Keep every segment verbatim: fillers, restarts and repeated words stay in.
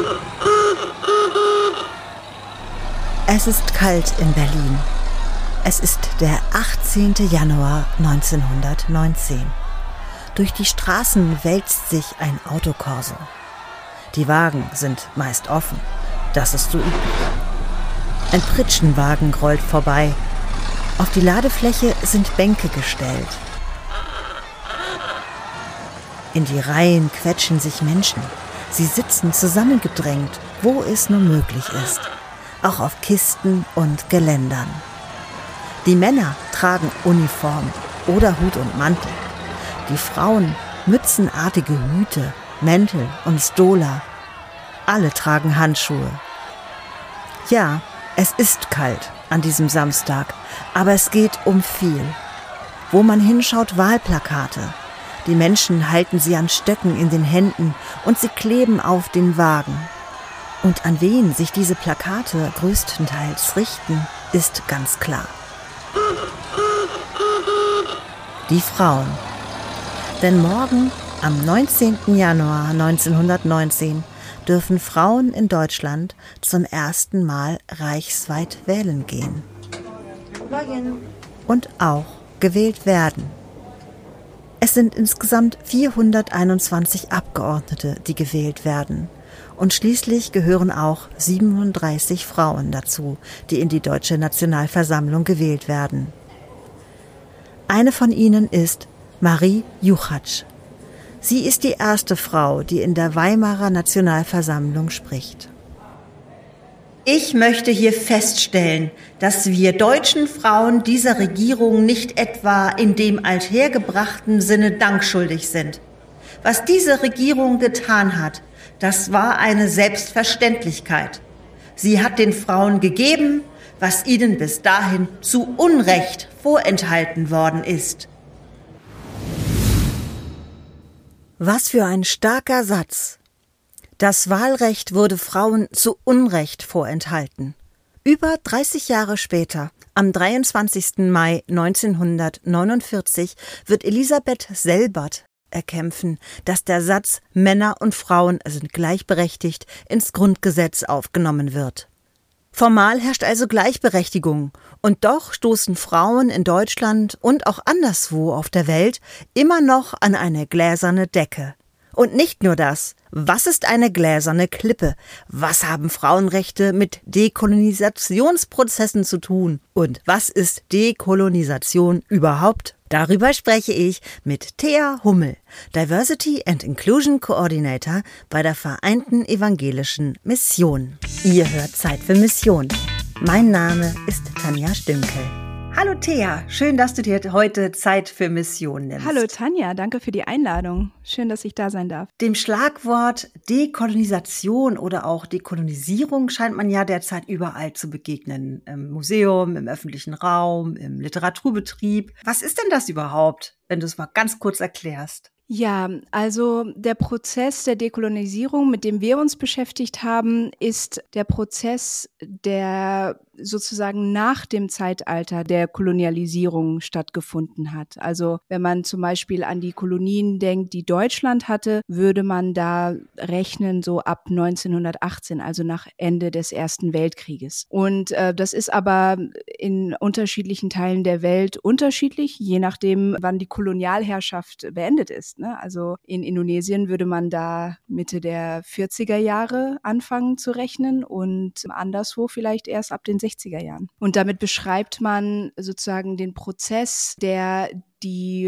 Es ist kalt in Berlin. Es ist der achtzehnten Januar neunzehnhundertneunzehn. Durch die Straßen wälzt sich ein Autokorso. Die Wagen sind meist offen. Das ist so üblich. Ein Pritschenwagen rollt vorbei. Auf die Ladefläche sind Bänke gestellt. In die Reihen quetschen sich Menschen. Sie sitzen zusammengedrängt, wo es nur möglich ist. Auch auf Kisten und Geländern. Die Männer tragen Uniform oder Hut und Mantel. Die Frauen mützenartige Hüte, Mäntel und Stola. Alle tragen Handschuhe. Ja, es ist kalt an diesem Samstag, aber es geht um viel. Wo man hinschaut, Wahlplakate. Die Menschen halten sie an Stöcken in den Händen und sie kleben auf den Wagen. Und an wen sich diese Plakate größtenteils richten, ist ganz klar. Die Frauen. Denn morgen, am neunzehnten Januar neunzehnhundertneunzehn, dürfen Frauen in Deutschland zum ersten Mal reichsweit wählen gehen. Und auch gewählt werden. Es sind insgesamt vierhunderteinundzwanzig Abgeordnete, die gewählt werden. Und schließlich gehören auch siebenunddreißig Frauen dazu, die in die Deutsche Nationalversammlung gewählt werden. Eine von ihnen ist Marie Juchatsch. Sie ist die erste Frau, die in der Weimarer Nationalversammlung spricht. Ich möchte hier feststellen, dass wir deutschen Frauen dieser Regierung nicht etwa in dem althergebrachten Sinne Dank schuldig sind. Was diese Regierung getan hat, das war eine Selbstverständlichkeit. Sie hat den Frauen gegeben, was ihnen bis dahin zu Unrecht vorenthalten worden ist. Was für ein starker Satz. Das Wahlrecht wurde Frauen zu Unrecht vorenthalten. Über dreißig Jahre später, am dreiundzwanzigsten Mai neunzehnhundertneunundvierzig, wird Elisabeth Selbert erkämpfen, dass der Satz Männer und Frauen sind gleichberechtigt ins Grundgesetz aufgenommen wird. Formal herrscht also Gleichberechtigung, und doch stoßen Frauen in Deutschland und auch anderswo auf der Welt immer noch an eine gläserne Decke. Und nicht nur das. Was ist eine gläserne Klippe? Was haben Frauenrechte mit Dekolonisationsprozessen zu tun? Und was ist Dekolonisation überhaupt? Darüber spreche ich mit Thea Hummel, Diversity and Inclusion Coordinator bei der Vereinten Evangelischen Mission. Ihr hört Zeit für Mission. Mein Name ist Tanja Stünkel. Hallo Thea, schön, dass du dir heute Zeit für Mission nimmst. Hallo Tanja, danke für die Einladung. Schön, dass ich da sein darf. Dem Schlagwort Dekolonisation oder auch Dekolonisierung scheint man ja derzeit überall zu begegnen. Im Museum, im öffentlichen Raum, im Literaturbetrieb. Was ist denn das überhaupt, wenn du es mal ganz kurz erklärst? Ja, also der Prozess der Dekolonisierung, mit dem wir uns beschäftigt haben, ist der Prozess, der sozusagen nach dem Zeitalter der Kolonialisierung stattgefunden hat. Also wenn man zum Beispiel an die Kolonien denkt, die Deutschland hatte, würde man da rechnen so ab neunzehnhundertachtzehn, also nach Ende des Ersten Weltkrieges. Und äh, das ist aber in unterschiedlichen Teilen der Welt unterschiedlich, je nachdem, wann die Kolonialherrschaft beendet ist. Ne? Also in Indonesien würde man da Mitte der vierziger Jahre anfangen zu rechnen und anderswo vielleicht erst ab den sechziger Jahren. Und damit beschreibt man sozusagen den Prozess, der die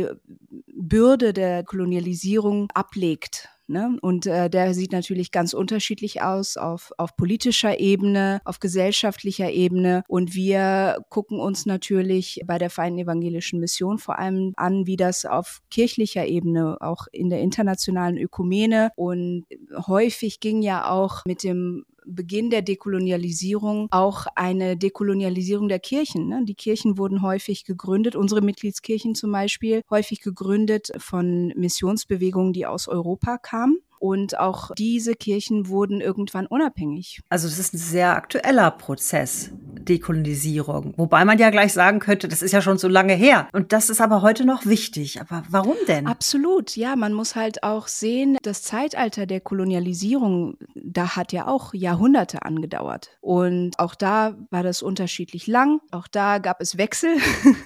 Bürde der Kolonialisierung ablegt. Ne? Und äh, der sieht natürlich ganz unterschiedlich aus auf, auf politischer Ebene, auf gesellschaftlicher Ebene. Und wir gucken uns natürlich bei der Vereinten Evangelischen Mission vor allem an, wie das auf kirchlicher Ebene, auch in der internationalen Ökumene, und häufig ging ja auch mit dem Beginn der Dekolonialisierung auch eine Dekolonialisierung der Kirchen. Ne? Die Kirchen wurden häufig gegründet, unsere Mitgliedskirchen zum Beispiel, häufig gegründet von Missionsbewegungen, die aus Europa kamen. Und auch diese Kirchen wurden irgendwann unabhängig. Also das ist ein sehr aktueller Prozess, Dekolonisierung. Wobei man ja gleich sagen könnte, das ist ja schon so lange her. Und das ist aber heute noch wichtig. Aber warum denn? Absolut, ja. Man muss halt auch sehen, das Zeitalter der Kolonialisierung, da hat ja auch Jahrhunderte angedauert. Und auch da war das unterschiedlich lang. Auch da gab es Wechsel.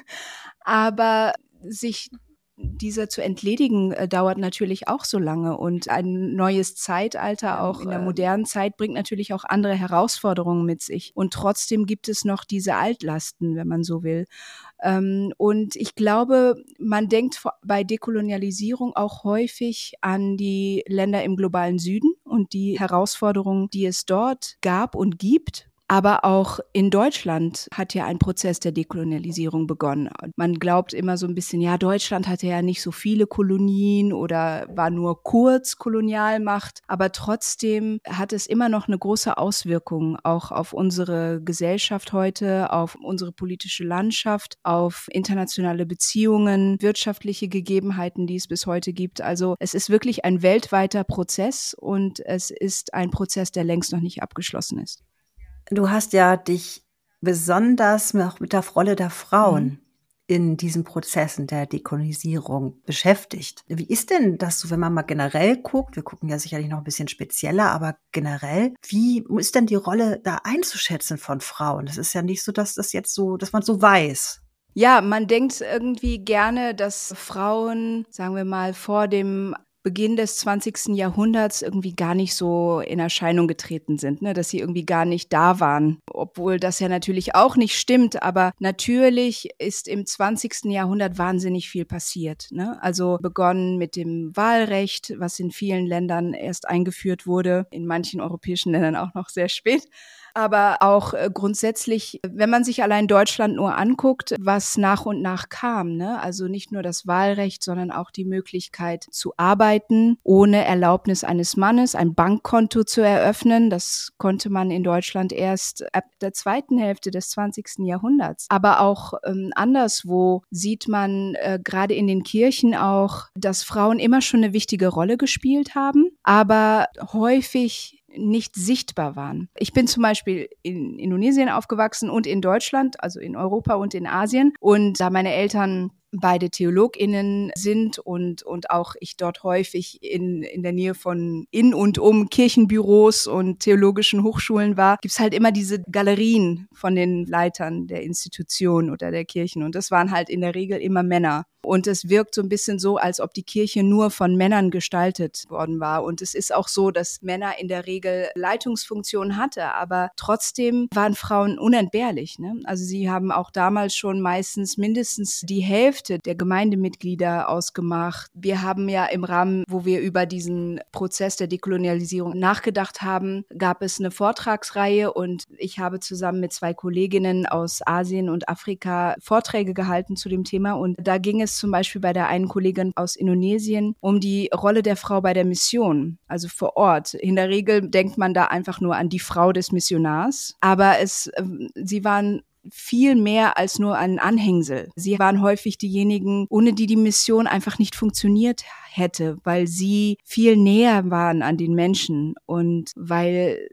Aber sich dieser zu entledigen, äh, dauert natürlich auch so lange. Und ein neues Zeitalter, auch in der modernen Zeit, bringt natürlich auch andere Herausforderungen mit sich. Und trotzdem gibt es noch diese Altlasten, wenn man so will. Ähm, und ich glaube, man denkt bei Dekolonialisierung auch häufig an die Länder im globalen Süden und die Herausforderungen, die es dort gab und gibt. Aber auch in Deutschland hat ja ein Prozess der Dekolonialisierung begonnen. Man glaubt immer so ein bisschen, ja, Deutschland hatte ja nicht so viele Kolonien oder war nur kurz Kolonialmacht. Aber trotzdem hat es immer noch eine große Auswirkung auch auf unsere Gesellschaft heute, auf unsere politische Landschaft, auf internationale Beziehungen, wirtschaftliche Gegebenheiten, die es bis heute gibt. Also es ist wirklich ein weltweiter Prozess und es ist ein Prozess, der längst noch nicht abgeschlossen ist. Du hast ja dich besonders auch mit der Rolle der Frauen mhm. in diesen Prozessen der Dekolonisierung beschäftigt. Wie ist denn das so, wenn man mal generell guckt? Wir gucken ja sicherlich noch ein bisschen spezieller, aber generell, wie ist denn die Rolle da einzuschätzen von Frauen? Das ist ja nicht so, dass das jetzt so, dass man so weiß. Ja, man denkt irgendwie gerne, dass Frauen, sagen wir mal, vor dem Beginn des zwanzigsten Jahrhunderts irgendwie gar nicht so in Erscheinung getreten sind, ne? Dass sie irgendwie gar nicht da waren, obwohl das ja natürlich auch nicht stimmt, aber natürlich ist im zwanzigsten Jahrhundert wahnsinnig viel passiert, ne? Also begonnen mit dem Wahlrecht, was in vielen Ländern erst eingeführt wurde, in manchen europäischen Ländern auch noch sehr spät. Aber auch äh, grundsätzlich, wenn man sich allein Deutschland nur anguckt, was nach und nach kam, ne? Also nicht nur das Wahlrecht, sondern auch die Möglichkeit zu arbeiten, ohne Erlaubnis eines Mannes, ein Bankkonto zu eröffnen. Das konnte man in Deutschland erst ab der zweiten Hälfte des zwanzigsten Jahrhunderts. Aber auch ähm, anderswo sieht man äh, gerade in den Kirchen auch, dass Frauen immer schon eine wichtige Rolle gespielt haben, aber häufig nicht sichtbar waren. Ich bin zum Beispiel in Indonesien aufgewachsen und in Deutschland, also in Europa und in Asien. Und da meine Eltern beide TheologInnen sind und und auch ich dort häufig in in der Nähe von in und um Kirchenbüros und theologischen Hochschulen war, gibt's halt immer diese Galerien von den Leitern der Institutionen oder der Kirchen und das waren halt in der Regel immer Männer. Und es wirkt so ein bisschen so, als ob die Kirche nur von Männern gestaltet worden war. Und es ist auch so, dass Männer in der Regel Leitungsfunktionen hatte, aber trotzdem waren Frauen unentbehrlich, ne? Also sie haben auch damals schon meistens mindestens die Hälfte der Gemeindemitglieder ausgemacht. Wir haben ja im Rahmen, wo wir über diesen Prozess der Dekolonialisierung nachgedacht haben, gab es eine Vortragsreihe und ich habe zusammen mit zwei Kolleginnen aus Asien und Afrika Vorträge gehalten zu dem Thema und da ging es zum Beispiel bei der einen Kollegin aus Indonesien um die Rolle der Frau bei der Mission, also vor Ort. In der Regel denkt man da einfach nur an die Frau des Missionars, aber es, sie waren viel mehr als nur ein Anhängsel. Sie waren häufig diejenigen, ohne die die Mission einfach nicht funktioniert hätte, weil sie viel näher waren an den Menschen und weil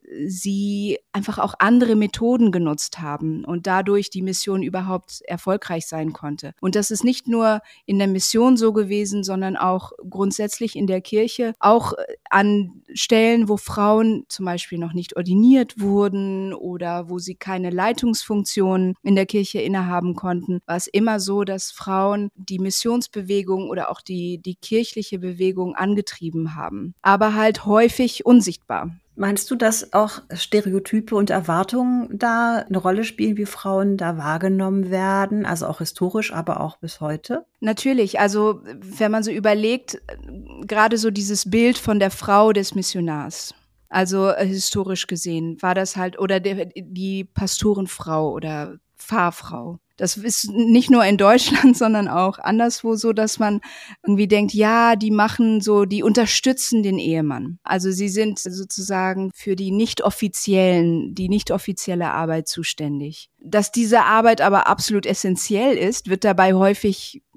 sie einfach auch andere Methoden genutzt haben und dadurch die Mission überhaupt erfolgreich sein konnte. Und das ist nicht nur in der Mission so gewesen, sondern auch grundsätzlich in der Kirche, auch an Stellen, wo Frauen zum Beispiel noch nicht ordiniert wurden oder wo sie keine Leitungsfunktion in der Kirche innehaben konnten, war es immer so, dass Frauen die Missionsbewegung oder auch die, die kirchliche Bewegung angetrieben haben, aber halt häufig unsichtbar. Meinst du, dass auch Stereotype und Erwartungen da eine Rolle spielen, wie Frauen da wahrgenommen werden, also auch historisch, aber auch bis heute? Natürlich, also wenn man so überlegt, gerade so dieses Bild von der Frau des Missionars. Also äh, historisch gesehen war das halt, oder der, die Pastorenfrau oder Pfarrfrau. Das ist nicht nur in Deutschland, sondern auch anderswo so, dass man irgendwie denkt, ja, die machen so, die unterstützen den Ehemann. Also sie sind sozusagen für die nicht offiziellen, die nicht offizielle Arbeit zuständig. Dass diese Arbeit aber absolut essentiell ist, wird dabei häufig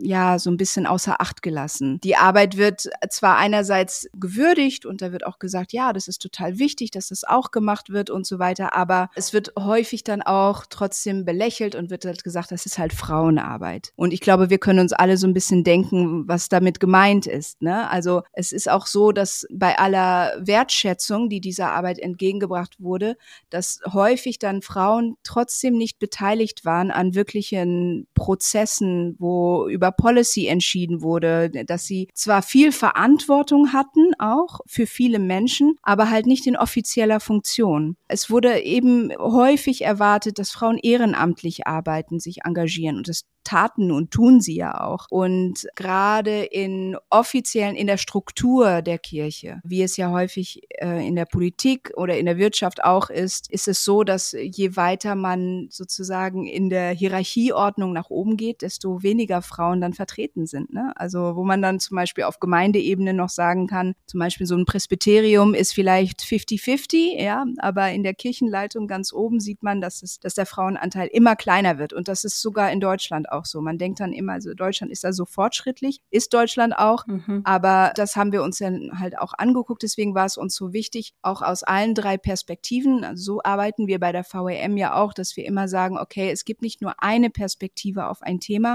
ja so ein bisschen außer Acht gelassen. Die Arbeit wird zwar einerseits gewürdigt und da wird auch gesagt, ja, das ist total wichtig, dass das auch gemacht wird und so weiter, aber es wird häufig dann auch trotzdem belächelt und wird halt gesagt, das ist halt Frauenarbeit. Und ich glaube, wir können uns alle so ein bisschen denken, was damit gemeint ist, ne? Also es ist auch so, dass bei aller Wertschätzung, die dieser Arbeit entgegengebracht wurde, dass häufig dann Frauen trotzdem nicht beteiligt waren an wirklichen Prozessen, wo über Policy entschieden wurde, dass sie zwar viel Verantwortung hatten, auch für viele Menschen, aber halt nicht in offizieller Funktion. Es wurde eben häufig erwartet, dass Frauen ehrenamtlich arbeiten, sich engagieren und das taten und tun sie ja auch. Und gerade in offiziellen, in der Struktur der Kirche, wie es ja häufig äh, in der Politik oder in der Wirtschaft auch ist, ist es so, dass je weiter man sozusagen in der Hierarchieordnung nach oben geht, desto weniger Frauen dann vertreten sind, ne? Also wo man dann zum Beispiel auf Gemeindeebene noch sagen kann, zum Beispiel so ein Presbyterium ist vielleicht fifty fifty, ja, aber in der Kirchenleitung ganz oben sieht man, dass es, dass der Frauenanteil immer kleiner wird. Und das ist sogar in Deutschland auch so. Man denkt dann immer, also Deutschland ist da so fortschrittlich, ist Deutschland auch, mhm. aber das haben wir uns dann halt auch angeguckt, deswegen war es uns so wichtig, auch aus allen drei Perspektiven, also so arbeiten wir bei der V E M ja auch, dass wir immer sagen, okay, es gibt nicht nur eine Perspektive auf ein Thema.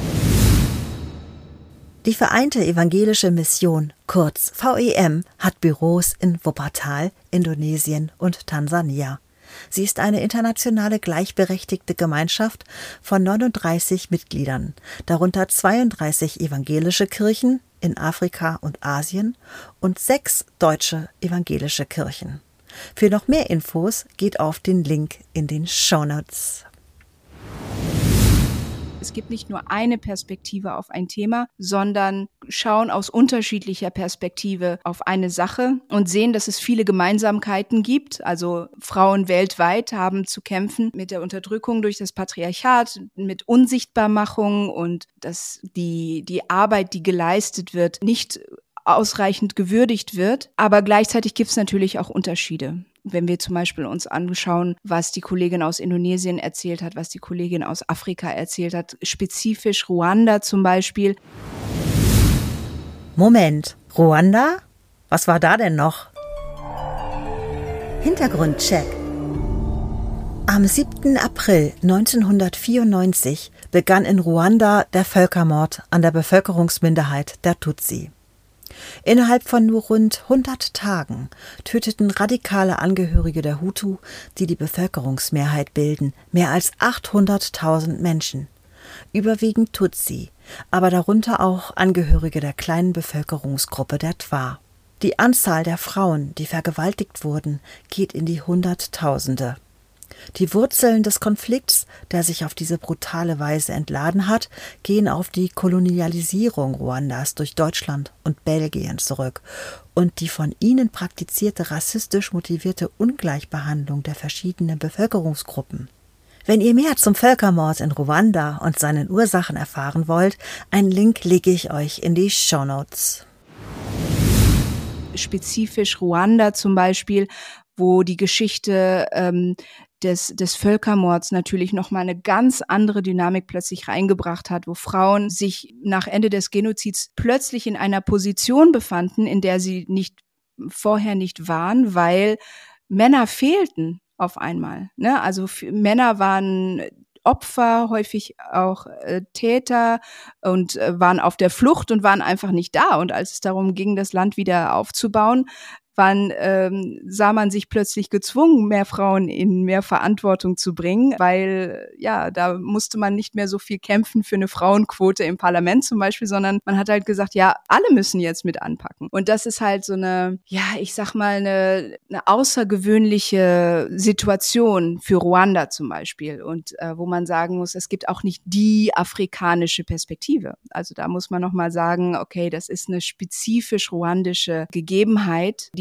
Die Vereinte Evangelische Mission, kurz V E M, hat Büros in Wuppertal, Indonesien und Tansania. Sie ist eine internationale gleichberechtigte Gemeinschaft von neununddreißig Mitgliedern, darunter zweiunddreißig evangelische Kirchen in Afrika und Asien und sechs deutsche evangelische Kirchen. Für noch mehr Infos geht auf den Link in den Shownotes. Es gibt nicht nur eine Perspektive auf ein Thema, sondern schauen aus unterschiedlicher Perspektive auf eine Sache und sehen, dass es viele Gemeinsamkeiten gibt. Also Frauen weltweit haben zu kämpfen mit der Unterdrückung durch das Patriarchat, mit Unsichtbarmachung und dass die, die Arbeit, die geleistet wird, nicht ausreichend gewürdigt wird. Aber gleichzeitig gibt es natürlich auch Unterschiede. Wenn wir zum Beispiel uns anschauen, was die Kollegin aus Indonesien erzählt hat, was die Kollegin aus Afrika erzählt hat, spezifisch Ruanda zum Beispiel. Moment, Ruanda? Was war da denn noch? Hintergrundcheck. Am siebten April neunzehnhundertvierundneunzig begann in Ruanda der Völkermord an der Bevölkerungsminderheit der Tutsi. Innerhalb von nur rund hundert Tagen töteten radikale Angehörige der Hutu, die die Bevölkerungsmehrheit bilden, mehr als achthunderttausend Menschen. Überwiegend Tutsi, aber darunter auch Angehörige der kleinen Bevölkerungsgruppe der Twa. Die Anzahl der Frauen, die vergewaltigt wurden, geht in die Hunderttausende. Die Wurzeln des Konflikts, der sich auf diese brutale Weise entladen hat, gehen auf die Kolonialisierung Ruandas durch Deutschland und Belgien zurück und die von ihnen praktizierte rassistisch motivierte Ungleichbehandlung der verschiedenen Bevölkerungsgruppen. Wenn ihr mehr zum Völkermord in Ruanda und seinen Ursachen erfahren wollt, einen Link lege ich euch in die Shownotes. Spezifisch Ruanda zum Beispiel, wo die Geschichte ähm, des, des Völkermords natürlich nochmal eine ganz andere Dynamik plötzlich reingebracht hat, wo Frauen sich nach Ende des Genozids plötzlich in einer Position befanden, in der sie nicht vorher nicht waren, weil Männer fehlten auf einmal, ne? Also f- Männer waren Opfer, häufig auch äh, Täter und äh, waren auf der Flucht und waren einfach nicht da. Und als es darum ging, das Land wieder aufzubauen, waren, ähm, sah man sich plötzlich gezwungen, mehr Frauen in mehr Verantwortung zu bringen, weil ja, da musste man nicht mehr so viel kämpfen für eine Frauenquote im Parlament zum Beispiel, sondern man hat halt gesagt, ja, alle müssen jetzt mit anpacken. Und das ist halt so eine, ja, ich sag mal, eine, eine außergewöhnliche Situation für Ruanda zum Beispiel und äh, wo man sagen muss, es gibt auch nicht die afrikanische Perspektive. Also da muss man nochmal sagen, okay, das ist eine spezifisch ruandische Gegebenheit, die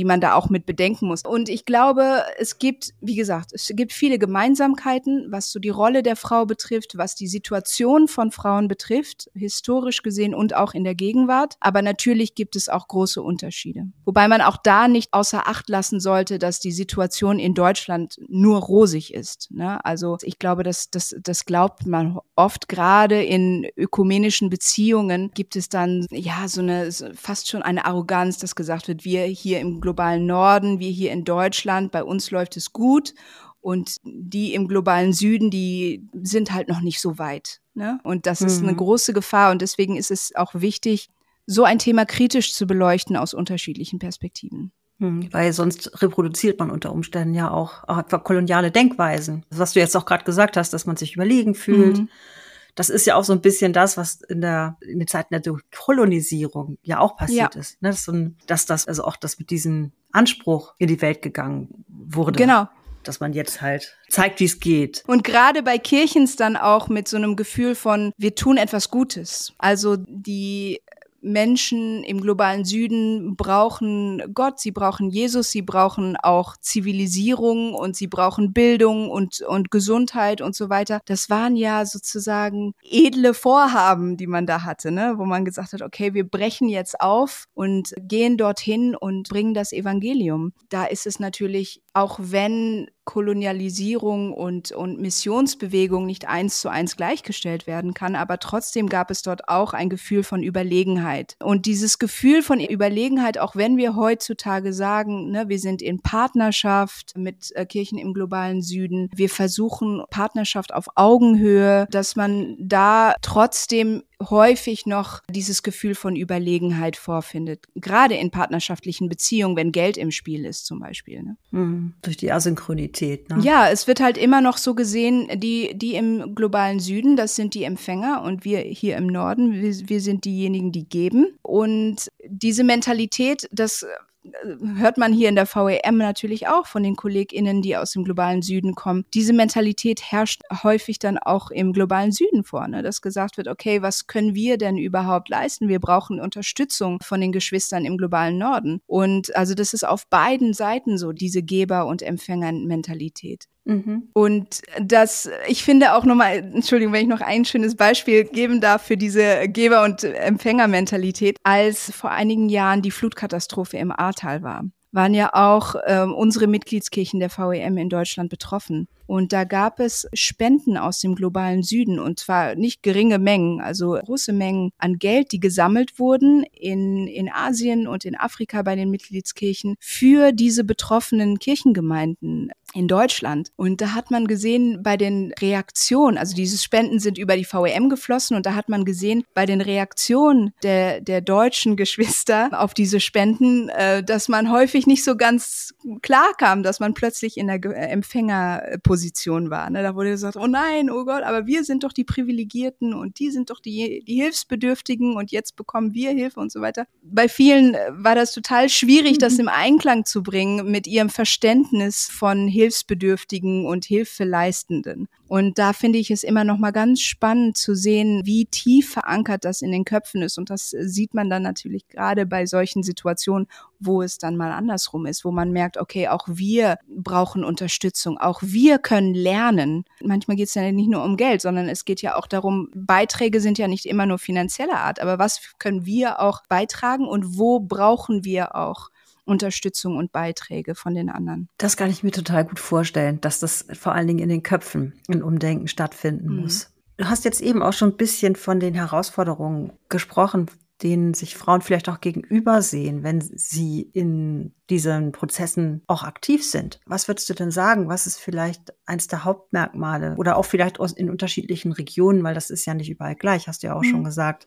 man da auch mit bedenken muss. Und ich glaube, es gibt, wie gesagt, es gibt viele Gemeinsamkeiten, was so die Rolle der Frau betrifft, was die Situation von Frauen betrifft, historisch gesehen und auch in der Gegenwart. Aber natürlich gibt es auch große Unterschiede. Wobei man auch da nicht außer Acht lassen sollte, dass die Situation in Deutschland nur rosig ist, ne? Also ich glaube, das, das, das glaubt man oft. Gerade in ökumenischen Beziehungen gibt es dann ja so eine fast schon eine Arroganz, dass gesagt wird, wir hier im globalen Norden, wir hier in Deutschland, bei uns läuft es gut. Und die im globalen Süden, die sind halt noch nicht so weit, ne? Und das ist eine große Gefahr. Und deswegen ist es auch wichtig, so ein Thema kritisch zu beleuchten aus unterschiedlichen Perspektiven. Hm, weil sonst reproduziert man unter Umständen ja auch, auch einfach koloniale Denkweisen. Was du jetzt auch gerade gesagt hast, dass man sich überlegen fühlt. Mhm. Das ist ja auch so ein bisschen das, was in der in den Zeiten der Kolonisierung ja auch passiert ja. ist. Ne? Dass, so ein, dass das, also auch das mit diesem Anspruch in die Welt gegangen wurde. Genau. Dass man jetzt halt zeigt, wie es geht. Und gerade bei Kirchens dann auch mit so einem Gefühl von, wir tun etwas Gutes. Also die Menschen im globalen Süden brauchen Gott, sie brauchen Jesus, sie brauchen auch Zivilisierung und sie brauchen Bildung und, und Gesundheit und so weiter. Das waren ja sozusagen edle Vorhaben, die man da hatte, ne? Wo man gesagt hat, okay, wir brechen jetzt auf und gehen dorthin und bringen das Evangelium. Da ist es natürlich, auch wenn Kolonialisierung und, und Missionsbewegung nicht eins zu eins gleichgestellt werden kann, aber trotzdem gab es dort auch ein Gefühl von Überlegenheit. Und dieses Gefühl von Überlegenheit, auch wenn wir heutzutage sagen, ne, wir sind in Partnerschaft mit äh, Kirchen im globalen Süden, wir versuchen Partnerschaft auf Augenhöhe, dass man da trotzdem häufig noch dieses Gefühl von Überlegenheit vorfindet. Gerade in partnerschaftlichen Beziehungen, wenn Geld im Spiel ist zum Beispiel. Ne? Mhm, durch die Asynchronität. Ne? Ja, es wird halt immer noch so gesehen, die, die im globalen Süden, das sind die Empfänger und wir hier im Norden, wir, wir sind diejenigen, die geben. Und diese Mentalität, das hört man hier in der V E M natürlich auch von den KollegInnen, die aus dem globalen Süden kommen. Diese Mentalität herrscht häufig dann auch im globalen Süden vor, ne? Dass gesagt wird, okay, was können wir denn überhaupt leisten? Wir brauchen Unterstützung von den Geschwistern im globalen Norden. Und also das ist auf beiden Seiten so, diese Geber- und Empfängermentalität. Mhm. Und das, ich finde auch nochmal, Entschuldigung, wenn ich noch ein schönes Beispiel geben darf für diese Geber- und Empfängermentalität, als vor einigen Jahren die Flutkatastrophe im Ahrtal war, waren ja auch ähm, unsere Mitgliedskirchen der V E M in Deutschland betroffen. Und da gab es Spenden aus dem globalen Süden und zwar nicht geringe Mengen, also große Mengen an Geld, die gesammelt wurden in, in Asien und in Afrika bei den Mitgliedskirchen für diese betroffenen Kirchengemeinden in Deutschland. Und da hat man gesehen bei den Reaktionen, also diese Spenden sind über die V E M geflossen und da hat man gesehen bei den Reaktionen der, der deutschen Geschwister auf diese Spenden, äh, dass man häufig nicht so ganz klar kam, dass man plötzlich in der Empfängerposition war. Ne? Da wurde gesagt, oh nein, oh Gott, aber wir sind doch die Privilegierten und die sind doch die, die Hilfsbedürftigen und jetzt bekommen wir Hilfe und so weiter. Bei vielen war das total schwierig, das im Einklang zu bringen mit ihrem Verständnis von Hilfsbedürftigen und Hilfeleistenden. Und da finde ich es immer noch mal ganz spannend zu sehen, wie tief verankert das in den Köpfen ist. Und das sieht man dann natürlich gerade bei solchen Situationen, wo es dann mal andersrum ist, wo man merkt, okay, auch wir brauchen Unterstützung, auch wir können lernen. Manchmal geht es ja nicht nur um Geld, sondern es geht ja auch darum, Beiträge sind ja nicht immer nur finanzieller Art, aber was können wir auch beitragen und wo brauchen wir auch Unterstützung und Beiträge von den anderen? Das kann ich mir total gut vorstellen, dass das vor allen Dingen in den Köpfen ein Umdenken stattfinden mhm. muss. Du hast jetzt eben auch schon ein bisschen von den Herausforderungen gesprochen, denen sich Frauen vielleicht auch gegenüber sehen, wenn sie in diesen Prozessen auch aktiv sind. Was würdest du denn sagen? Was ist vielleicht eins der Hauptmerkmale oder auch vielleicht in unterschiedlichen Regionen, weil das ist ja nicht überall gleich, hast du ja auch mhm. schon gesagt.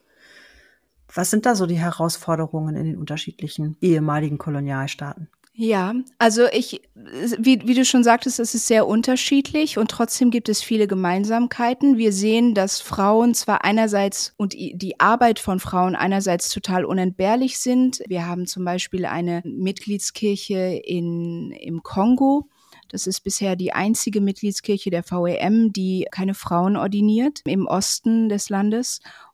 Was sind da so die Herausforderungen in den unterschiedlichen ehemaligen Kolonialstaaten? Ja, also ich, wie, wie du schon sagtest, es ist sehr unterschiedlich und trotzdem gibt es viele Gemeinsamkeiten. Wir sehen, dass Frauen zwar einerseits und die Arbeit von Frauen einerseits total unentbehrlich sind. Wir haben zum Beispiel eine Mitgliedskirche in, im Kongo. Das ist bisher die einzige Mitgliedskirche der V E M, die keine Frauen ordiniert im Osten des Landes.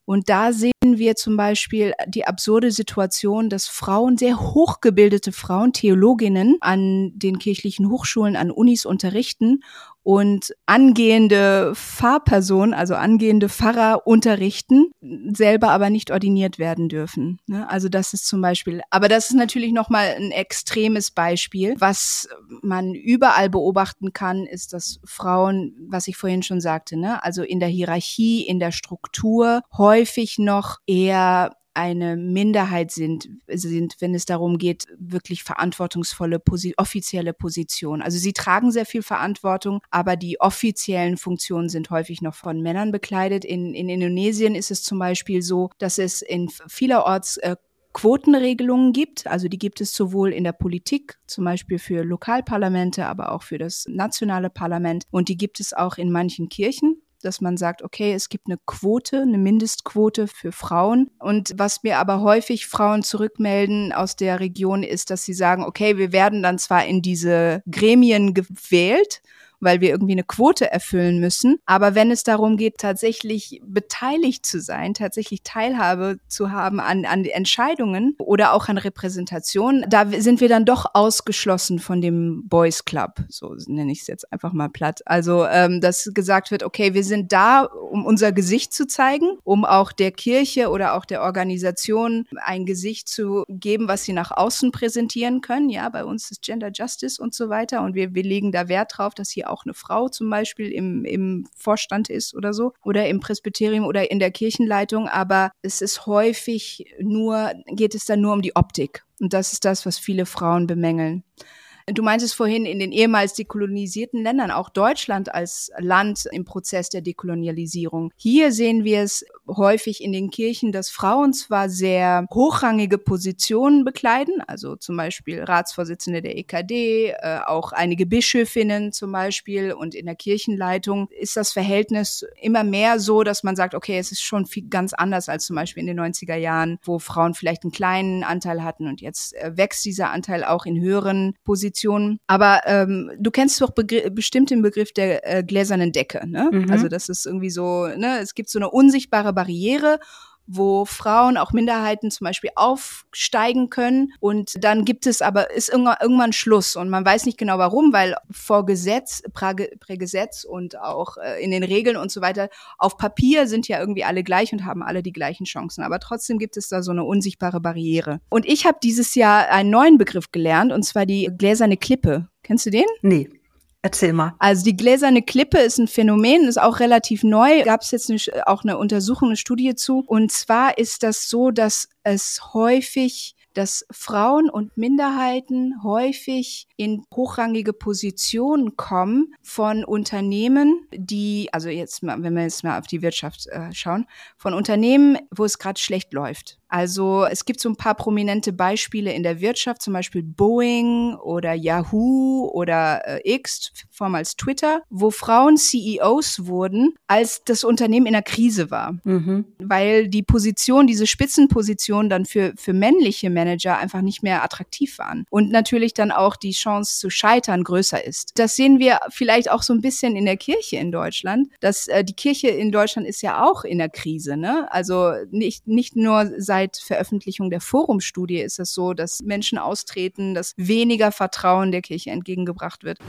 Und da sehen wir zum Beispiel die absurde Situation, dass Frauen, sehr hochgebildete Frauen, Theologinnen an den kirchlichen Hochschulen, an Unis unterrichten und angehende Pfarrpersonen, also angehende Pfarrer unterrichten, selber aber nicht ordiniert werden dürfen. Also das ist zum Beispiel, aber das ist natürlich nochmal ein extremes Beispiel. Was man überall beobachten kann, ist, dass Frauen, was ich vorhin schon sagte, ne, also in der Hierarchie, in der Struktur häufig noch eher eine Minderheit sind, sind, wenn es darum geht, wirklich verantwortungsvolle, posi- offizielle Positionen. Also sie tragen sehr viel Verantwortung, aber die offiziellen Funktionen sind häufig noch von Männern bekleidet. In, in Indonesien ist es zum Beispiel so, dass es in vielerorts äh, Quotenregelungen gibt. Also die gibt es sowohl in der Politik, zum Beispiel für Lokalparlamente, aber auch für das nationale Parlament. Und die gibt es auch in manchen Kirchen, dass man sagt, okay, es gibt eine Quote, eine Mindestquote für Frauen. Und was mir aber häufig Frauen zurückmelden aus der Region ist, dass sie sagen, okay, wir werden dann zwar in diese Gremien gewählt, weil wir irgendwie eine Quote erfüllen müssen. Aber wenn es darum geht, tatsächlich beteiligt zu sein, tatsächlich Teilhabe zu haben an, an Entscheidungen oder auch an Repräsentation, da sind wir dann doch ausgeschlossen von dem Boys Club, so nenne ich es jetzt einfach mal platt. Also, ähm, dass gesagt wird, okay, wir sind da, um unser Gesicht zu zeigen, um auch der Kirche oder auch der Organisation ein Gesicht zu geben, was sie nach außen präsentieren können. Ja, bei uns ist Gender Justice und so weiter und wir, wir legen da Wert drauf, dass hier auch eine Frau zum Beispiel im, im Vorstand ist oder so oder im Presbyterium oder in der Kirchenleitung, aber es ist häufig nur, geht es dann nur um die Optik und das ist das, was viele Frauen bemängeln. Du meintest vorhin in den ehemals dekolonisierten Ländern, auch Deutschland als Land im Prozess der Dekolonialisierung. Hier sehen wir es häufig in den Kirchen, dass Frauen zwar sehr hochrangige Positionen bekleiden, also zum Beispiel Ratsvorsitzende der E K D, äh, auch einige Bischöfinnen zum Beispiel und in der Kirchenleitung ist das Verhältnis immer mehr so, dass man sagt, okay, es ist schon viel ganz anders als zum Beispiel in den neunziger Jahren, wo Frauen vielleicht einen kleinen Anteil hatten und jetzt äh, wächst dieser Anteil auch in höheren Positionen. Aber ähm, du kennst doch begr- bestimmt den Begriff der äh, gläsernen Decke, ne? Mhm. Also das ist irgendwie so, ne, es gibt so eine unsichtbare Barriere, wo Frauen, auch Minderheiten zum Beispiel aufsteigen können und dann gibt es aber, ist irgendwann, irgendwann Schluss und man weiß nicht genau warum, weil vor Gesetz, Prägesetz und auch äh, in den Regeln und so weiter, auf Papier sind ja irgendwie alle gleich und haben alle die gleichen Chancen, aber trotzdem gibt es da so eine unsichtbare Barriere. Und ich habe dieses Jahr einen neuen Begriff gelernt und zwar die gläserne Klippe. Kennst du den? Nee. Erzähl mal. Also die gläserne Klippe ist ein Phänomen, ist auch relativ neu. Gab es jetzt eine, auch eine Untersuchung, eine Studie zu. Und zwar ist das so, dass es häufig, dass Frauen und Minderheiten häufig in hochrangige Positionen kommen von Unternehmen, die, also jetzt mal, wenn wir jetzt mal auf die Wirtschaft äh, schauen, von Unternehmen, wo es gerade schlecht läuft. Also es gibt so ein paar prominente Beispiele in der Wirtschaft, zum Beispiel Boeing oder Yahoo oder äh, X, vormals Twitter, wo Frauen C E Os wurden, als das Unternehmen in der Krise war. Mhm. Weil die Position, diese Spitzenposition dann für, für männliche Manager einfach nicht mehr attraktiv waren. Und natürlich dann auch die Chance zu scheitern größer ist. Das sehen wir vielleicht auch so ein bisschen in der Kirche in Deutschland, dass äh, die Kirche in Deutschland ist ja auch in der Krise, ne? Also nicht, nicht nur seit Seit Veröffentlichung der Forum-Studie ist es so, dass Menschen austreten, dass weniger Vertrauen der Kirche entgegengebracht wird.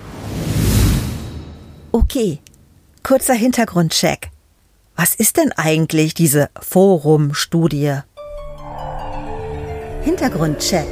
Okay, kurzer Hintergrundcheck. Was ist denn eigentlich diese Forum-Studie? Hintergrundcheck.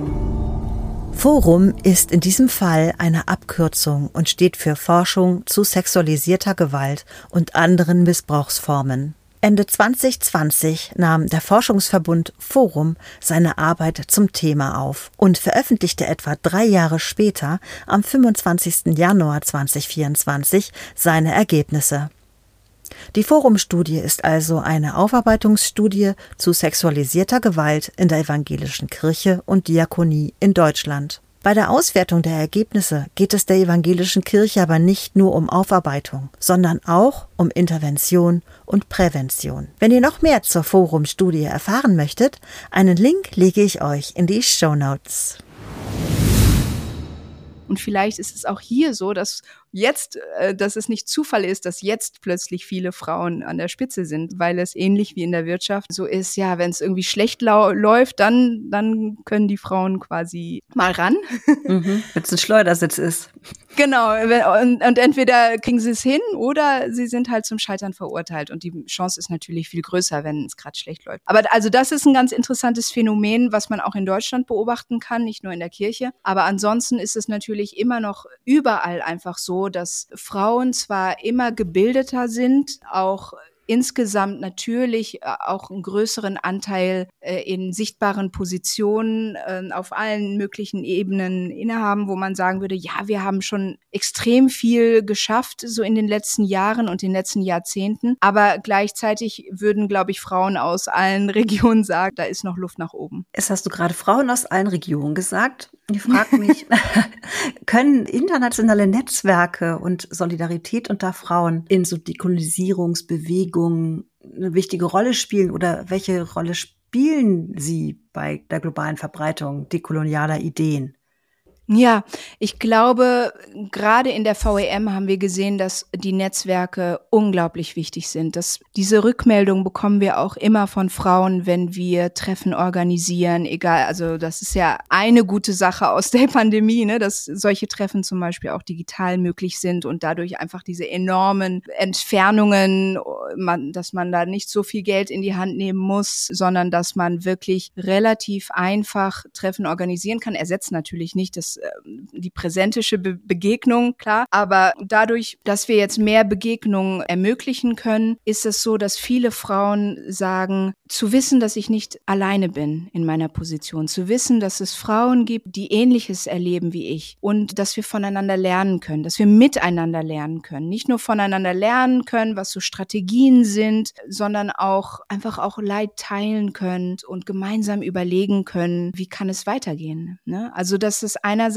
Forum ist in diesem Fall eine Abkürzung und steht für Forschung zu sexualisierter Gewalt und anderen Missbrauchsformen. Ende zwanzig zwanzig nahm der Forschungsverbund Forum seine Arbeit zum Thema auf und veröffentlichte etwa drei Jahre später, am fünfundzwanzigsten Januar zweitausendvierundzwanzig, seine Ergebnisse. Die Forum-Studie ist also eine Aufarbeitungsstudie zu sexualisierter Gewalt in der evangelischen Kirche und Diakonie in Deutschland. Bei der Auswertung der Ergebnisse geht es der evangelischen Kirche aber nicht nur um Aufarbeitung, sondern auch um Intervention und Prävention. Wenn ihr noch mehr zur Forum-Studie erfahren möchtet, einen Link lege ich euch in die Shownotes. Und vielleicht ist es auch hier so, dass jetzt, äh, dass es nicht Zufall ist, dass jetzt plötzlich viele Frauen an der Spitze sind, weil es ähnlich wie in der Wirtschaft so ist, ja, wenn es irgendwie schlecht lau- läuft, dann, dann können die Frauen quasi mal ran. Mhm, wenn es ein Schleudersitz ist. Genau, und, und entweder kriegen sie es hin oder sie sind halt zum Scheitern verurteilt. Und die Chance ist natürlich viel größer, wenn es gerade schlecht läuft. Aber also das ist ein ganz interessantes Phänomen, was man auch in Deutschland beobachten kann, nicht nur in der Kirche. Aber ansonsten ist es natürlich immer noch überall einfach so, dass Frauen zwar immer gebildeter sind, auch insgesamt natürlich auch einen größeren Anteil äh, in sichtbaren Positionen äh, auf allen möglichen Ebenen innehaben, wo man sagen würde, ja, wir haben schon extrem viel geschafft, so in den letzten Jahren und den letzten Jahrzehnten. Aber gleichzeitig würden, glaube ich, Frauen aus allen Regionen sagen, da ist noch Luft nach oben. Es hast du gerade Frauen aus allen Regionen gesagt. Ich frage mich, können internationale Netzwerke und Solidarität unter Frauen in so Dekolonisierungsbewegungen eine wichtige Rolle spielen oder welche Rolle spielen sie bei der globalen Verbreitung dekolonialer Ideen? Ja, ich glaube, gerade in der V E M haben wir gesehen, dass die Netzwerke unglaublich wichtig sind. Das, diese Rückmeldung bekommen wir auch immer von Frauen, wenn wir Treffen organisieren. Egal, also das ist ja eine gute Sache aus der Pandemie, ne, dass solche Treffen zum Beispiel auch digital möglich sind und dadurch einfach diese enormen Entfernungen, man, dass man da nicht so viel Geld in die Hand nehmen muss, sondern dass man wirklich relativ einfach Treffen organisieren kann. Ersetzt natürlich nicht das die präsentische Be- Begegnung, klar. Aber dadurch, dass wir jetzt mehr Begegnungen ermöglichen können, ist es so, dass viele Frauen sagen, zu wissen, dass ich nicht alleine bin in meiner Position, zu wissen, dass es Frauen gibt, die Ähnliches erleben wie ich und dass wir voneinander lernen können, dass wir miteinander lernen können. Nicht nur voneinander lernen können, was so Strategien sind, sondern auch einfach auch Leid teilen können und gemeinsam überlegen können, wie kann es weitergehen. Ne? Also, dass es einerseits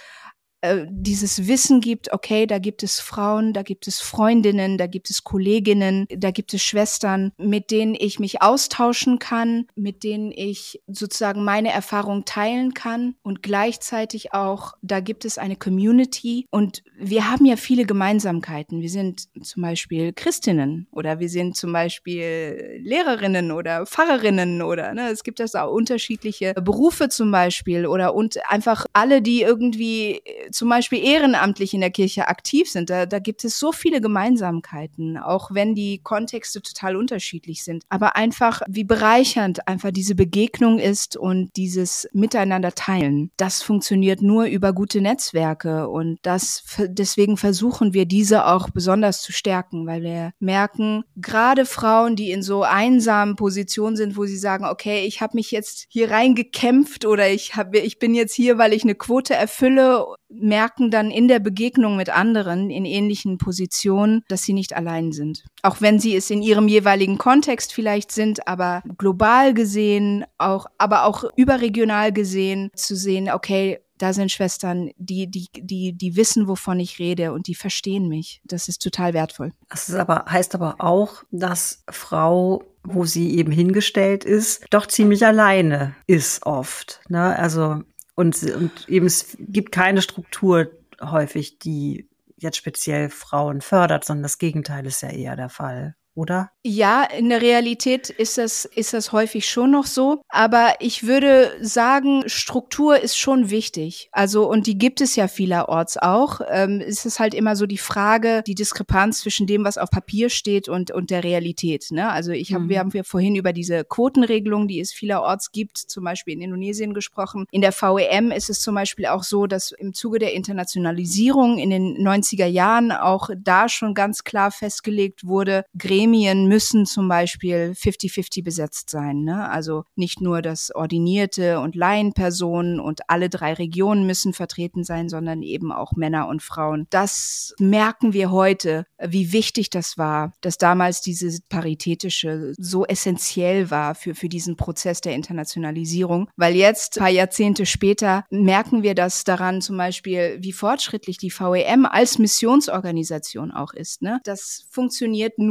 äh, dieses Wissen gibt, okay, da gibt es Frauen, da gibt es Freundinnen, da gibt es Kolleginnen, da gibt es Schwestern, mit denen ich mich austauschen kann, mit denen ich sozusagen meine Erfahrung teilen kann und gleichzeitig auch, da gibt es eine Community und wir haben ja viele Gemeinsamkeiten. Wir sind zum Beispiel Christinnen oder wir sind zum Beispiel Lehrerinnen oder Pfarrerinnen oder ne, es gibt das auch unterschiedliche Berufe zum Beispiel oder und einfach alle, die irgendwie zum Beispiel ehrenamtlich in der Kirche aktiv sind, da, da gibt es so viele Gemeinsamkeiten, auch wenn die Kontexte total unterschiedlich sind. Aber einfach, wie bereichernd einfach diese Begegnung ist und dieses Miteinander teilen. Das funktioniert nur über gute Netzwerke und das, deswegen versuchen wir diese auch besonders zu stärken, weil wir merken, gerade Frauen, die in so einsamen Positionen sind, wo sie sagen, okay, ich habe mich jetzt hier reingekämpft oder ich, hab, ich bin jetzt hier, weil ich eine Quote erfülle, merken dann in der Begegnung mit anderen in ähnlichen Positionen, dass sie nicht allein sind. Auch wenn sie es in ihrem jeweiligen Kontext vielleicht sind, aber global gesehen, auch, aber auch überregional gesehen zu sehen, okay, da sind Schwestern, die, die, die, die wissen, wovon ich rede und die verstehen mich. Das ist total wertvoll. Das ist aber, heißt aber auch, dass Frau, wo sie eben hingestellt ist, doch ziemlich alleine ist oft, ne? Also, Und, und eben es gibt keine Struktur häufig, die jetzt speziell Frauen fördert, sondern das Gegenteil ist ja eher der Fall, oder? Ja, in der Realität ist das, ist das häufig schon noch so. Aber ich würde sagen, Struktur ist schon wichtig. Also, und die gibt es ja vielerorts auch. Ähm, es ist halt immer so die Frage, die Diskrepanz zwischen dem, was auf Papier steht und, und der Realität. Ne? Also, ich hab, mhm. wir haben ja vorhin über diese Quotenregelung, die es vielerorts gibt, zum Beispiel in Indonesien gesprochen. In der V E M ist es zum Beispiel auch so, dass im Zuge der Internationalisierung in den neunziger Jahren auch da schon ganz klar festgelegt wurde, Gremien müssen zum Beispiel fifty fifty besetzt sein. Ne? Also nicht nur das Ordinierte und Laienpersonen und alle drei Regionen müssen vertreten sein, sondern eben auch Männer und Frauen. Das merken wir heute, wie wichtig das war, dass damals diese Paritätische so essentiell war für, für diesen Prozess der Internationalisierung. Weil jetzt, ein paar Jahrzehnte später, merken wir das daran zum Beispiel, wie fortschrittlich die V E M als Missionsorganisation auch ist. Ne? Das funktioniert nur,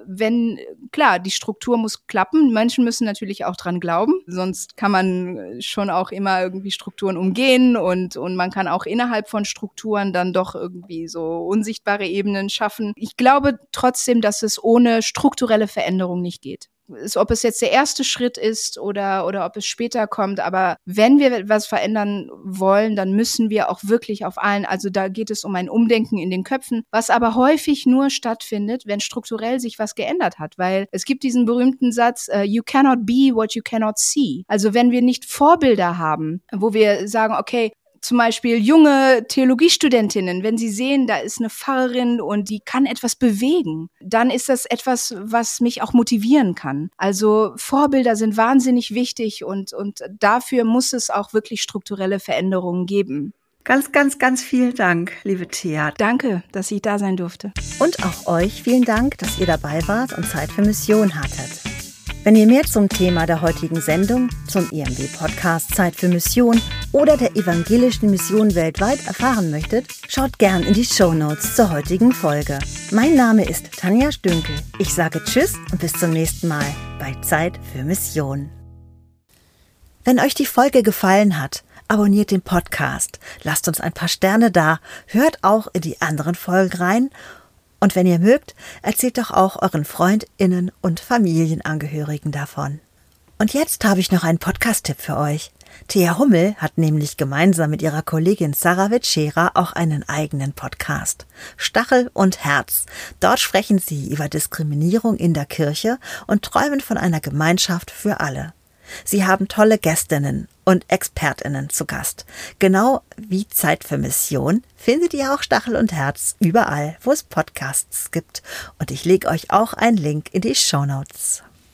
wenn, klar, die Struktur muss klappen. Menschen müssen natürlich auch dran glauben. Sonst kann man schon auch immer irgendwie Strukturen umgehen und, und man kann auch innerhalb von Strukturen dann doch irgendwie so unsichtbare Ebenen schaffen. Ich glaube trotzdem, dass es ohne strukturelle Veränderung nicht geht. Ob es jetzt der erste Schritt ist oder, oder ob es später kommt. Aber wenn wir etwas verändern wollen, dann müssen wir auch wirklich auf allen, also da geht es um ein Umdenken in den Köpfen, was aber häufig nur stattfindet, wenn strukturell sich was geändert hat. Weil es gibt diesen berühmten Satz, uh, you cannot be what you cannot see. Also wenn wir nicht Vorbilder haben, wo wir sagen, okay, zum Beispiel junge Theologiestudentinnen, wenn sie sehen, da ist eine Pfarrerin und die kann etwas bewegen, dann ist das etwas, was mich auch motivieren kann. Also Vorbilder sind wahnsinnig wichtig und, und dafür muss es auch wirklich strukturelle Veränderungen geben. Ganz, ganz, ganz vielen Dank, liebe Thea. Danke, dass ich da sein durfte. Und auch euch vielen Dank, dass ihr dabei wart und Zeit für Mission hattet. Wenn ihr mehr zum Thema der heutigen Sendung, zum E M W-Podcast Zeit für Mission oder der evangelischen Mission weltweit erfahren möchtet, schaut gern in die Shownotes zur heutigen Folge. Mein Name ist Tanja Stünkel. Ich sage Tschüss und bis zum nächsten Mal bei Zeit für Mission. Wenn euch die Folge gefallen hat, abonniert den Podcast, lasst uns ein paar Sterne da, hört auch in die anderen Folgen rein. Und wenn ihr mögt, erzählt doch auch euren FreundInnen und Familienangehörigen davon. Und jetzt habe ich noch einen Podcast-Tipp für euch. Thea Hummel hat nämlich gemeinsam mit ihrer Kollegin Sarah Vetschera auch einen eigenen Podcast. Stachel und Herz. Dort sprechen sie über Diskriminierung in der Kirche und träumen von einer Gemeinschaft für alle. Sie haben tolle Gästinnen und ExpertInnen zu Gast. Genau wie Zeit für Mission findet ihr auch Stachel und Herz überall, wo es Podcasts gibt. Und ich lege euch auch einen Link in die Shownotes.